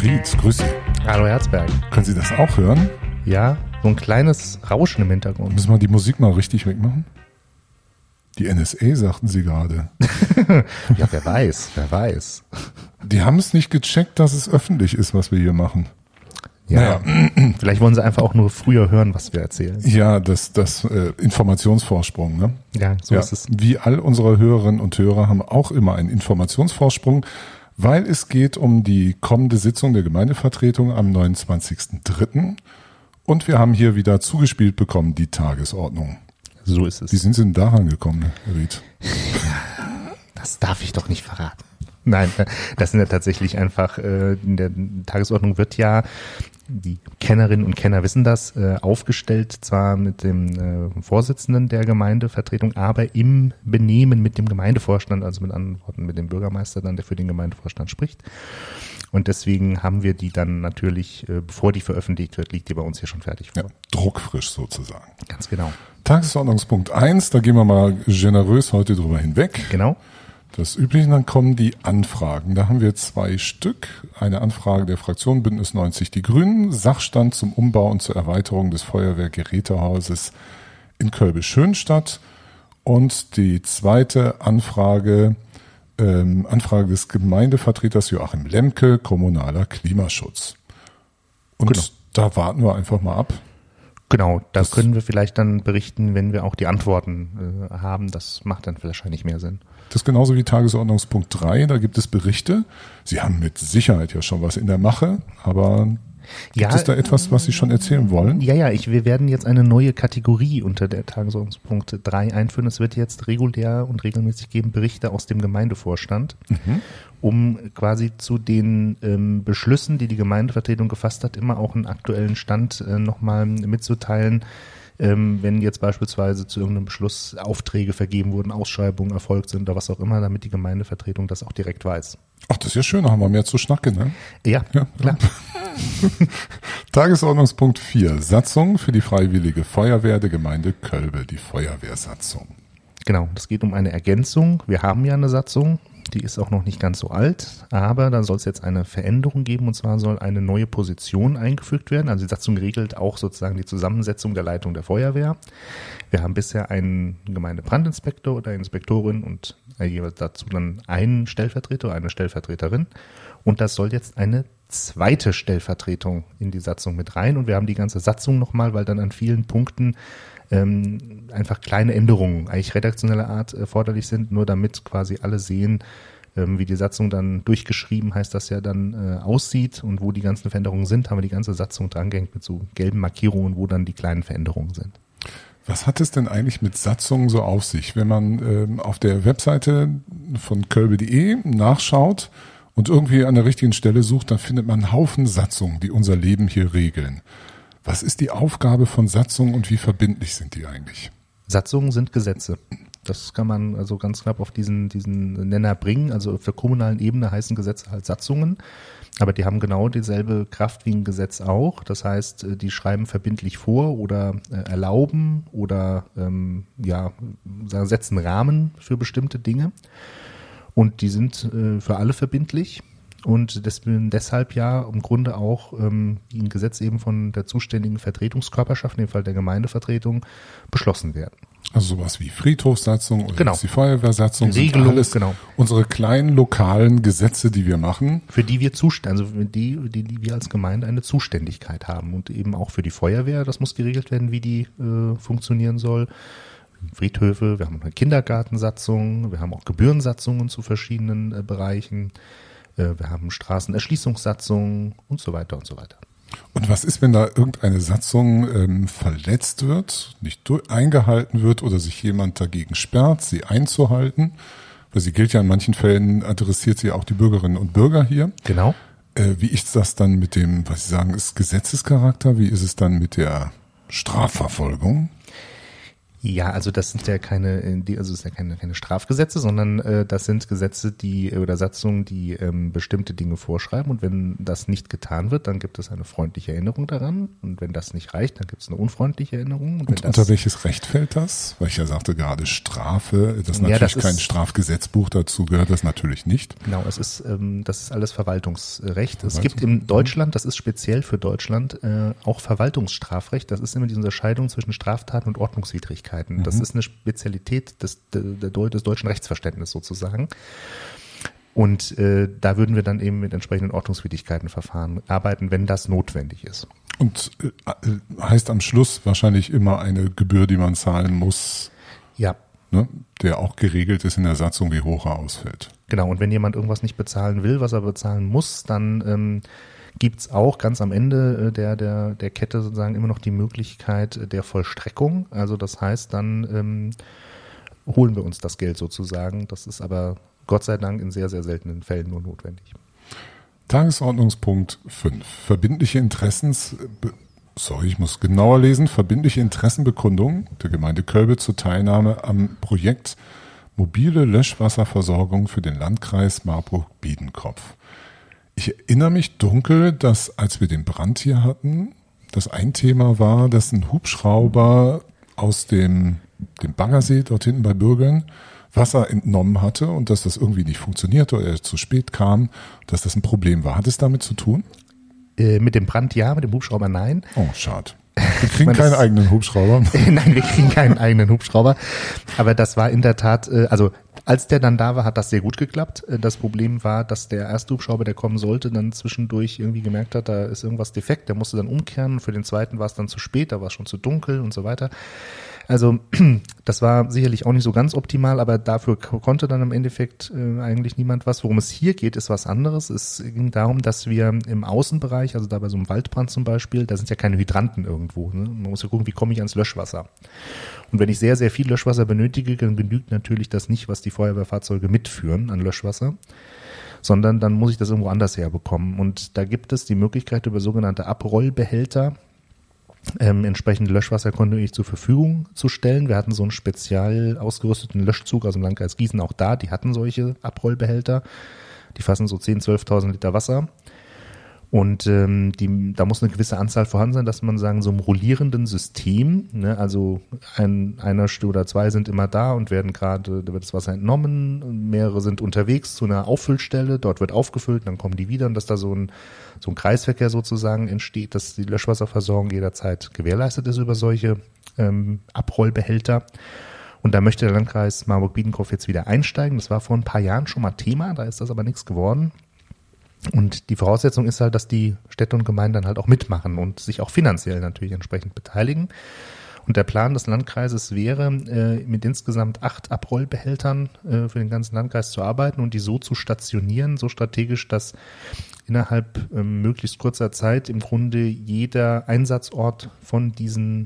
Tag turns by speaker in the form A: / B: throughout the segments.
A: Ried, grüß Sie.
B: Hallo Herzberg.
A: Können Sie das auch hören?
B: Ja, so ein kleines Rauschen im Hintergrund.
A: Müssen wir die Musik mal richtig wegmachen? Die NSA, sagten Sie gerade.
B: Ja, wer weiß.
A: Die haben es nicht gecheckt, dass es öffentlich ist, was wir hier machen.
B: Ja, vielleicht wollen sie einfach auch nur früher hören, was wir erzählen.
A: Ja, das Informationsvorsprung, ne?
B: Ja, so ist es.
A: Wie all unsere Hörerinnen und Hörer haben auch immer einen Informationsvorsprung, weil es geht um die kommende Sitzung der Gemeindevertretung am 29.03. Und wir haben hier wieder zugespielt bekommen die Tagesordnung.
B: So ist es.
A: Wie sind Sie denn daran gekommen, Herr Ried?
B: Das darf ich doch nicht verraten. Nein, das sind ja tatsächlich einfach, in der Tagesordnung wird ja, die Kennerinnen und Kenner wissen das, aufgestellt, zwar mit dem Vorsitzenden der Gemeindevertretung, aber im Benehmen mit dem Gemeindevorstand, also mit anderen Worten mit dem Bürgermeister dann, der für den Gemeindevorstand spricht. Und deswegen haben wir die dann natürlich, bevor die veröffentlicht wird, liegt die bei uns hier schon fertig vor.
A: Ja, druckfrisch sozusagen.
B: Ganz genau.
A: Tagesordnungspunkt 1, da gehen wir mal generös heute drüber hinweg.
B: Genau.
A: Das Übliche, dann kommen die Anfragen. Da haben wir 2 Stück. Eine Anfrage der Fraktion Bündnis 90 Die Grünen, Sachstand zum Umbau und zur Erweiterung des Feuerwehrgerätehauses in Kölbe-Schönstadt. Und die zweite Anfrage des Gemeindevertreters Joachim Lemke, kommunaler Klimaschutz. Und
B: Genau.
A: Da warten wir einfach mal ab.
B: Genau, da können wir vielleicht dann berichten, wenn wir auch die Antworten haben. Das macht dann wahrscheinlich mehr Sinn.
A: Das ist genauso wie Tagesordnungspunkt 3, da gibt es Berichte. Sie haben mit Sicherheit ja schon was in der Mache, aber gibt es da etwas, was Sie schon erzählen wollen?
B: Ja, wir werden jetzt eine neue Kategorie unter der Tagesordnungspunkt 3 einführen. Es wird jetzt regulär und regelmäßig geben Berichte aus dem Gemeindevorstand, um quasi zu den Beschlüssen, die die Gemeindevertretung gefasst hat, immer auch einen aktuellen Stand nochmal mitzuteilen. Wenn jetzt beispielsweise zu irgendeinem Beschluss Aufträge vergeben wurden, Ausschreibungen erfolgt sind oder was auch immer, damit die Gemeindevertretung das auch direkt weiß.
A: Ach, das ist ja schön, da haben wir mehr zu schnacken, ne?
B: Ja, klar.
A: Tagesordnungspunkt 4, Satzung für die Freiwillige Feuerwehr der Gemeinde Kölbe, die Feuerwehrsatzung.
B: Genau, das geht um eine Ergänzung. Wir haben ja eine Satzung, die ist auch noch nicht ganz so alt, aber da soll es jetzt eine Veränderung geben, und zwar soll eine neue Position eingefügt werden. Also die Satzung regelt auch sozusagen die Zusammensetzung der Leitung der Feuerwehr. Wir haben bisher einen Gemeindebrandinspektor oder Inspektorin und jeweils dazu dann einen Stellvertreter oder eine Stellvertreterin. Und das soll jetzt eine zweite Stellvertretung in die Satzung mit rein. Und wir haben die ganze Satzung nochmal, weil dann an vielen Punkten einfach kleine Änderungen, eigentlich redaktioneller Art erforderlich sind, nur damit quasi alle sehen, wie die Satzung dann durchgeschrieben, heißt das ja dann, aussieht und wo die ganzen Veränderungen sind, haben wir die ganze Satzung drangehängt mit so gelben Markierungen, wo dann die kleinen Veränderungen sind.
A: Was hat es denn eigentlich mit Satzungen so auf sich? Wenn man auf der Webseite von kölbe.de nachschaut und irgendwie an der richtigen Stelle sucht, dann findet man einen Haufen Satzungen, die unser Leben hier regeln. Was ist die Aufgabe von Satzungen und wie verbindlich sind die eigentlich?
B: Satzungen sind Gesetze. Das kann man also ganz knapp auf diesen Nenner bringen. Also auf der kommunalen Ebene heißen Gesetze halt Satzungen, aber die haben genau dieselbe Kraft wie ein Gesetz auch. Das heißt, die schreiben verbindlich vor oder erlauben oder setzen Rahmen für bestimmte Dinge. Und die sind für alle verbindlich. Und deshalb ja im Grunde auch ein Gesetz eben von der zuständigen Vertretungskörperschaft, in dem Fall der Gemeindevertretung, beschlossen werden.
A: Also sowas wie Friedhofssatzung oder
B: Genau.
A: Die Feuerwehrsatzung,
B: Regelung,
A: sind alles
B: genau.
A: Unsere kleinen lokalen Gesetze, die wir machen.
B: Für die wir die wir als Gemeinde eine Zuständigkeit haben und eben auch für die Feuerwehr, das muss geregelt werden, wie die funktionieren soll. Friedhöfe, wir haben eine Kindergartensatzung, wir haben auch Gebührensatzungen zu verschiedenen Bereichen. Wir haben Straßenerschließungssatzungen und so weiter und so weiter.
A: Und was ist, wenn da irgendeine Satzung verletzt wird, nicht eingehalten wird oder sich jemand dagegen sperrt, sie einzuhalten? Weil sie gilt ja in manchen Fällen, adressiert sie auch die Bürgerinnen und Bürger hier.
B: Genau.
A: Wie ist das dann mit dem, was Sie sagen, ist Gesetzescharakter? Wie ist es dann mit der Strafverfolgung?
B: Ja, also das sind ja keine Strafgesetze, sondern das sind Gesetze, oder Satzungen, die bestimmte Dinge vorschreiben. Und wenn das nicht getan wird, dann gibt es eine freundliche Erinnerung daran. Und wenn das nicht reicht, dann gibt es eine unfreundliche Erinnerung.
A: Und unter welches Recht fällt das? Weil ich ja sagte gerade Strafe, das ist natürlich kein Strafgesetzbuch, dazu gehört das natürlich nicht.
B: Genau, das ist alles Verwaltungsrecht. Es gibt in Deutschland, das ist speziell für Deutschland, auch Verwaltungsstrafrecht. Das ist immer die Unterscheidung zwischen Straftaten und Ordnungswidrigkeiten. Das ist eine Spezialität des deutschen Rechtsverständnisses sozusagen. Und da würden wir dann eben mit entsprechenden Ordnungswidrigkeitenverfahren arbeiten, wenn das notwendig ist.
A: Und heißt am Schluss wahrscheinlich immer eine Gebühr, die man zahlen muss,
B: ja,
A: ne, der auch geregelt ist in der Satzung, wie hoch er ausfällt.
B: Genau, und wenn jemand irgendwas nicht bezahlen will, was er bezahlen muss, dann gibt's auch ganz am Ende der Kette sozusagen immer noch die Möglichkeit der Vollstreckung. Also das heißt, dann holen wir uns das Geld sozusagen. Das ist aber Gott sei Dank in sehr, sehr seltenen Fällen nur notwendig.
A: Tagesordnungspunkt 5. Verbindliche verbindliche Interessenbekundung der Gemeinde Kölbe zur Teilnahme am Projekt Mobile Löschwasserversorgung für den Landkreis Marburg-Biedenkopf. Ich erinnere mich dunkel, dass als wir den Brand hier hatten, das ein Thema war, dass ein Hubschrauber aus dem Baggersee dort hinten bei Bürgeln Wasser entnommen hatte und dass das irgendwie nicht funktionierte oder er zu spät kam, dass das ein Problem war. Hat es damit zu tun?
B: Mit dem Brand ja, mit dem Hubschrauber nein.
A: Oh, schade. Wir kriegen keinen eigenen Hubschrauber.
B: Nein, wir kriegen keinen eigenen Hubschrauber. Aber das war in der Tat, also als der dann da war, hat das sehr gut geklappt. Das Problem war, dass der erste Hubschrauber, der kommen sollte, dann zwischendurch irgendwie gemerkt hat, da ist irgendwas defekt. Der musste dann umkehren. Für den zweiten war es dann zu spät, da war es schon zu dunkel und so weiter. Also das war sicherlich auch nicht so ganz optimal, aber dafür konnte dann im Endeffekt eigentlich niemand was. Worum es hier geht, ist was anderes. Es ging darum, dass wir im Außenbereich, also da bei so einem Waldbrand zum Beispiel, da sind ja keine Hydranten irgendwo. Ne? Man muss ja gucken, wie komme ich ans Löschwasser. Und wenn ich sehr, sehr viel Löschwasser benötige, dann genügt natürlich das nicht, was die Feuerwehrfahrzeuge mitführen an Löschwasser, sondern dann muss ich das irgendwo anders herbekommen. Und da gibt es die Möglichkeit über sogenannte Abrollbehälter, entsprechend Löschwasser kontinuierlich zur Verfügung zu stellen. Wir hatten so einen spezial ausgerüsteten Löschzug, also im Landkreis Gießen auch da, die hatten solche Abrollbehälter, die fassen so 10.000, 12.000 Liter Wasser und da muss eine gewisse Anzahl vorhanden sein, dass man sagen, so einem rollierenden System, ne, also einer oder zwei sind immer da und da wird das Wasser entnommen, mehrere sind unterwegs zu einer Auffüllstelle, dort wird aufgefüllt, dann kommen die wieder und dass da so ein Kreisverkehr sozusagen entsteht, dass die Löschwasserversorgung jederzeit gewährleistet ist über solche Abrollbehälter. Und da möchte der Landkreis Marburg-Biedenkopf jetzt wieder einsteigen. Das war vor ein paar Jahren schon mal Thema, da ist das aber nichts geworden. Und die Voraussetzung ist halt, dass die Städte und Gemeinden dann halt auch mitmachen und sich auch finanziell natürlich entsprechend beteiligen. Und der Plan des Landkreises wäre, mit insgesamt 8 Abrollbehältern für den ganzen Landkreis zu arbeiten und die so zu stationieren, so strategisch, dass innerhalb möglichst kurzer Zeit im Grunde jeder Einsatzort von diesen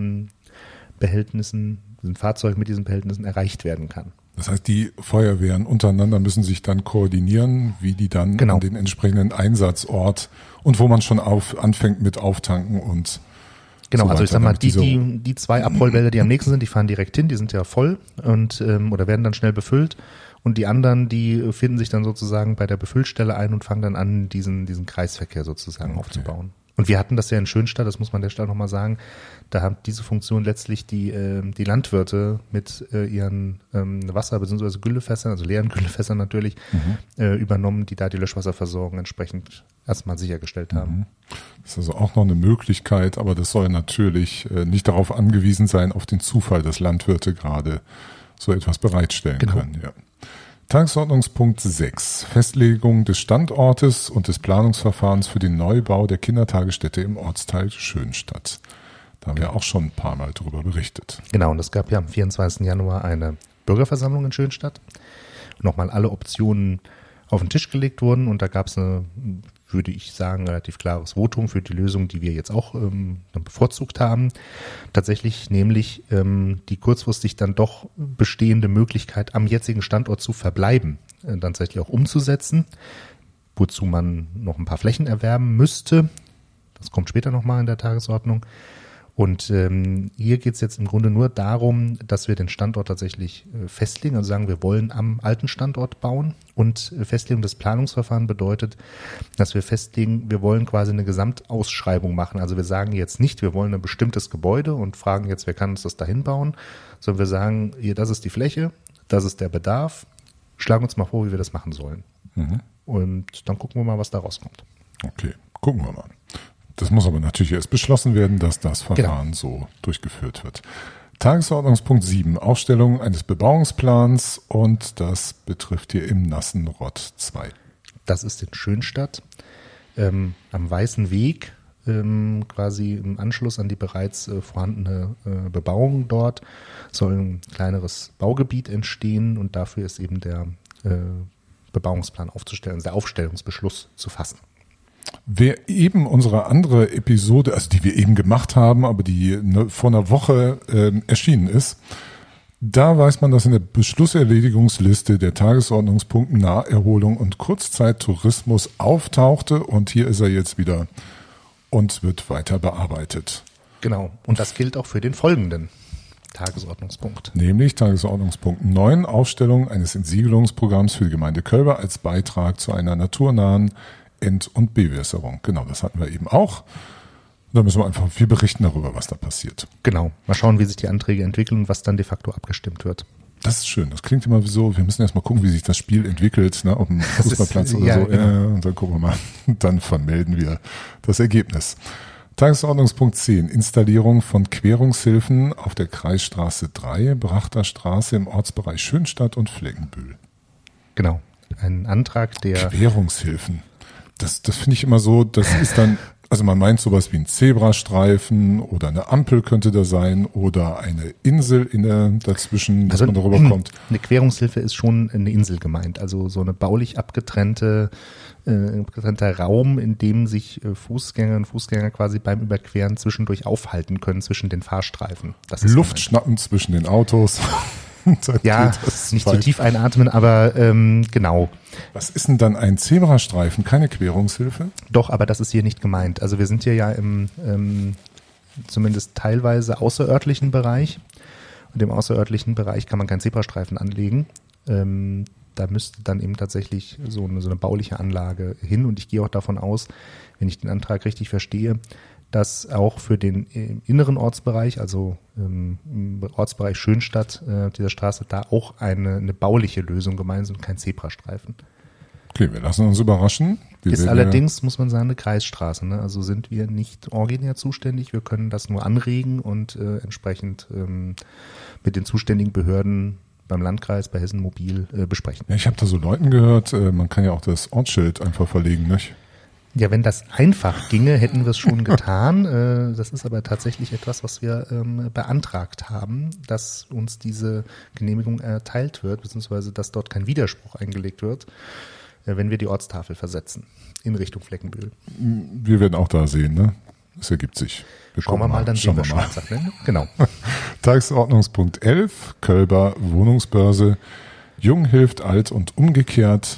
B: Behältnissen, diesen Fahrzeugen mit diesen Behältnissen erreicht werden kann.
A: Das heißt, die Feuerwehren untereinander müssen sich dann koordinieren, wie die dann an den entsprechenden Einsatzort und wo man schon anfängt mit Auftanken und
B: genau,
A: so
B: also ich sag mal, die 2 Abrollbehälter, die am nächsten sind, die fahren direkt hin, die sind ja voll und oder werden dann schnell befüllt. Und die anderen, die finden sich dann sozusagen bei der Befüllstelle ein und fangen dann an, diesen Kreisverkehr sozusagen aufzubauen. Und wir hatten das ja in Schönstadt, das muss man der Stadt nochmal sagen, da haben diese Funktion letztlich die Landwirte mit ihren Wasser- bzw. Güllefässern, also leeren Güllefässern natürlich, übernommen, die da die Löschwasserversorgung entsprechend erstmal sichergestellt haben.
A: Das ist also auch noch eine Möglichkeit, aber das soll natürlich nicht darauf angewiesen sein, auf den Zufall, dass Landwirte gerade so etwas bereitstellen können. Ja. Tagesordnungspunkt 6. Festlegung des Standortes und des Planungsverfahrens für den Neubau der Kindertagesstätte im Ortsteil Schönstadt. Da haben wir auch schon ein paar Mal drüber berichtet.
B: Genau, und es gab ja am 24. Januar eine Bürgerversammlung in Schönstadt. Nochmal alle Optionen auf den Tisch gelegt wurden und da gab es würde ich sagen, relativ klares Votum für die Lösung, die wir jetzt auch bevorzugt haben. Tatsächlich nämlich die kurzfristig dann doch bestehende Möglichkeit, am jetzigen Standort zu verbleiben, dann tatsächlich auch umzusetzen, wozu man noch ein paar Flächen erwerben müsste. Das kommt später nochmal in der Tagesordnung. Und hier geht es jetzt im Grunde nur darum, dass wir den Standort tatsächlich festlegen, also sagen, wir wollen am alten Standort bauen. Und Festlegung des Planungsverfahrens bedeutet, dass wir festlegen, wir wollen quasi eine Gesamtausschreibung machen. Also wir sagen jetzt nicht, wir wollen ein bestimmtes Gebäude und fragen jetzt, wer kann uns das dahin bauen, sondern wir sagen, hier, das ist die Fläche, das ist der Bedarf, schlagen uns mal vor, wie wir das machen sollen. Und dann gucken wir mal, was da rauskommt.
A: Okay, gucken wir mal. Das muss aber natürlich erst beschlossen werden, dass das Verfahren so durchgeführt wird. Tagesordnungspunkt 7, Aufstellung eines Bebauungsplans, und das betrifft hier im Nassenrott 2.
B: Das ist in Schönstadt, am Weißen Weg, quasi im Anschluss an die bereits vorhandene Bebauung dort, soll ein kleineres Baugebiet entstehen und dafür ist eben der Bebauungsplan aufzustellen, also der Aufstellungsbeschluss zu fassen.
A: Wer eben unsere andere Episode, also die wir eben gemacht haben, aber die vor einer Woche erschienen ist, da weiß man, dass in der Beschlusserledigungsliste der Tagesordnungspunkte Naherholung und Kurzzeittourismus auftauchte, und hier ist er jetzt wieder und wird weiter bearbeitet.
B: Genau, und das gilt auch für den folgenden Tagesordnungspunkt.
A: Nämlich Tagesordnungspunkt 9, Aufstellung eines Entsiegelungsprogramms für die Gemeinde Kölber als Beitrag zu einer naturnahen Ent- und Bewässerung. Genau, das hatten wir eben auch. Da müssen wir berichten darüber, was da passiert.
B: Genau, mal schauen, wie sich die Anträge entwickeln und was dann de facto abgestimmt wird.
A: Das ist schön, das klingt immer so, wir müssen erst mal gucken, wie sich das Spiel entwickelt, ne, auf dem Fußballplatz oder so. Genau. Und dann gucken wir mal, dann vermelden wir das Ergebnis. Tagesordnungspunkt 10, Installierung von Querungshilfen auf der Kreisstraße 3, Brachter Straße im Ortsbereich Schönstadt und Fleckenbühl.
B: Genau, ein Antrag der...
A: Querungshilfen. Das finde ich immer so, das ist dann, also man meint sowas wie ein Zebrastreifen oder eine Ampel könnte da sein oder eine Insel dazwischen, dass man darüber kommt.
B: Eine Querungshilfe ist schon eine Insel gemeint, also so eine baulich abgetrennter Raum, in dem sich Fußgänger und Fußgänger quasi beim Überqueren zwischendurch aufhalten können zwischen den Fahrstreifen. Das ist
A: Luft schnappen zwischen den Autos.
B: Ja, nicht zu tief einatmen, aber genau.
A: Was ist denn dann ein Zebrastreifen? Keine Querungshilfe?
B: Doch, aber das ist hier nicht gemeint. Also wir sind hier ja im zumindest teilweise außerörtlichen Bereich. Und im außerörtlichen Bereich kann man keinen Zebrastreifen anlegen. Da müsste dann eben tatsächlich so eine bauliche Anlage hin. Und ich gehe auch davon aus, wenn ich den Antrag richtig verstehe, dass auch für den inneren Ortsbereich, also im Ortsbereich Schönstadt, dieser Straße, da auch eine bauliche Lösung gemeint ist und kein Zebrastreifen.
A: Okay, wir lassen uns überraschen.
B: Ist allerdings, muss man sagen, eine Kreisstraße. Ne? Also sind wir nicht originär zuständig. Wir können das nur anregen und entsprechend mit den zuständigen Behörden beim Landkreis, bei Hessen Mobil besprechen.
A: Ja, ich habe da so Leuten gehört, man kann ja auch das Ortsschild einfach verlegen, nicht?
B: Ja, wenn das einfach ginge, hätten wir es schon getan. Das ist aber tatsächlich etwas, was wir beantragt haben, dass uns diese Genehmigung erteilt wird, beziehungsweise dass dort kein Widerspruch eingelegt wird, wenn wir die Ortstafel versetzen in Richtung Fleckenbühl.
A: Wir werden auch da sehen, ne? Es ergibt sich.
B: Schauen wir mal, dann sehen wir schwarz. Ne? Genau.
A: Tagesordnungspunkt 11, Kölber Wohnungsbörse. Jung hilft alt und umgekehrt.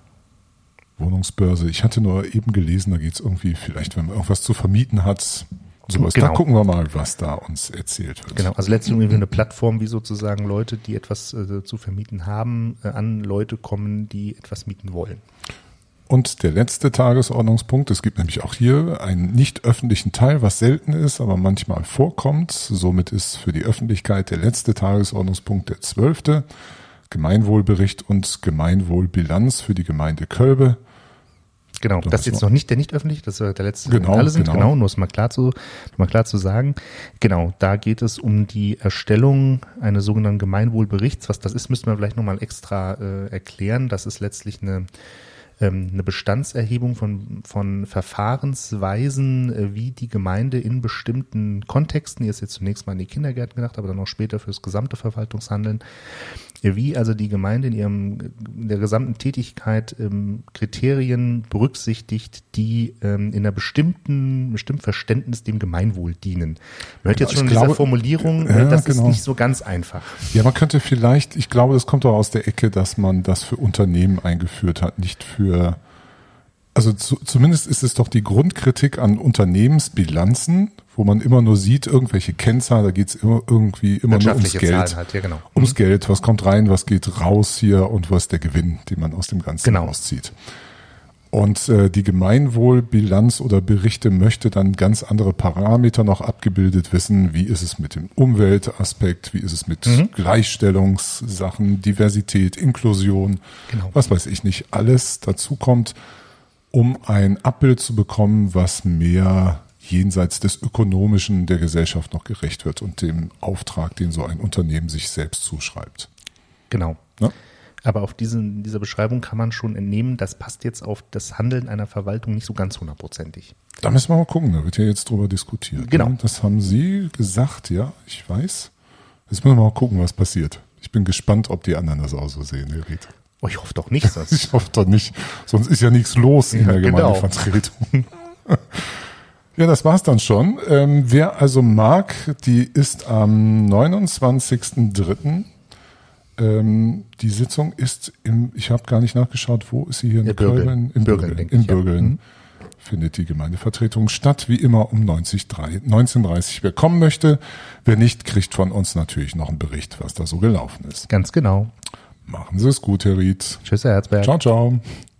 A: Wohnungsbörse. Ich hatte nur eben gelesen, da geht es irgendwie vielleicht, wenn man irgendwas zu vermieten hat, sowas.
B: Genau.
A: Da gucken wir mal, was da uns erzählt wird.
B: Genau, also letztlich irgendwie eine Plattform, wie sozusagen Leute, die etwas zu vermieten haben, an Leute kommen, die etwas mieten wollen.
A: Und der letzte Tagesordnungspunkt, es gibt nämlich auch hier einen nicht öffentlichen Teil, was selten ist, aber manchmal vorkommt. Somit ist für die Öffentlichkeit der letzte Tagesordnungspunkt der 12. Gemeinwohlbericht und Gemeinwohlbilanz für die Gemeinde Kölbe.
B: Genau, das ist jetzt noch nicht der nicht öffentlich, das ist der letzte, genau, alle sind, genau, nur ist mal klar zu sagen. Genau, da geht es um die Erstellung eines sogenannten Gemeinwohlberichts. Was das ist, müssten wir vielleicht nochmal extra erklären. Das ist letztlich eine Bestandserhebung von Verfahrensweisen, wie die Gemeinde in bestimmten Kontexten, hier ist jetzt zunächst mal an die Kindergärten gedacht, aber dann auch später fürs gesamte Verwaltungshandeln, wie also die Gemeinde in der gesamten Tätigkeit Kriterien berücksichtigt, die in einer bestimmten Verständnis dem Gemeinwohl dienen. Man hört jetzt schon in dieser Formulierung, das ist nicht so ganz einfach.
A: Ja, man könnte vielleicht, ich glaube, das kommt auch aus der Ecke, dass man das für Unternehmen eingeführt hat, nicht zumindest ist es doch die Grundkritik an Unternehmensbilanzen, wo man immer nur sieht, irgendwelche Kennzahlen, da geht's immer nur ums
B: Wirtschaftliche
A: Geld.
B: Zahlen halt, ja genau.
A: Ums Geld, was kommt rein, was geht raus hier und was ist der Gewinn, den man aus dem Ganzen
B: Genau.
A: rauszieht. Und die Gemeinwohlbilanz oder Berichte möchte dann ganz andere Parameter noch abgebildet wissen. Wie ist es mit dem Umweltaspekt? Wie ist es mit Gleichstellungssachen, Diversität, Inklusion?
B: Genau.
A: Was weiß ich nicht. Alles dazu kommt, um ein Abbild zu bekommen, was mehr jenseits des Ökonomischen der Gesellschaft noch gerecht wird und dem Auftrag, den so ein Unternehmen sich selbst zuschreibt.
B: Genau.
A: Ne?
B: Aber auf dieser Beschreibung kann man schon entnehmen, das passt jetzt auf das Handeln einer Verwaltung nicht so ganz 100%ig.
A: Da müssen wir mal gucken, da wird ja jetzt drüber diskutiert.
B: Genau.
A: Ne? Das haben Sie gesagt, ja, ich weiß. Jetzt müssen wir mal gucken, was passiert. Ich bin gespannt, ob die anderen das auch so sehen, Herr Ried.
B: Oh, ich hoffe doch nicht. Sonst
A: Ich hoffe doch nicht, sonst ist ja nichts los in der
B: genau.
A: Gemeindevertretung. Ja, das war's dann schon. Wer also mag, die ist am 29.03. Die Sitzung ist ich habe gar nicht nachgeschaut, wo ist sie hier in Köln? In Bürgeln.
B: denke
A: In
B: ich, ja.
A: Bürgeln findet die Gemeindevertretung statt, wie immer um 19:30. Wer kommen möchte, wer nicht, kriegt von uns natürlich noch einen Bericht, was da so gelaufen ist.
B: ganz genau.
A: Machen Sie es gut, Herr Ried.
B: Tschüss, Herr Herzberg.
A: Ciao, ciao.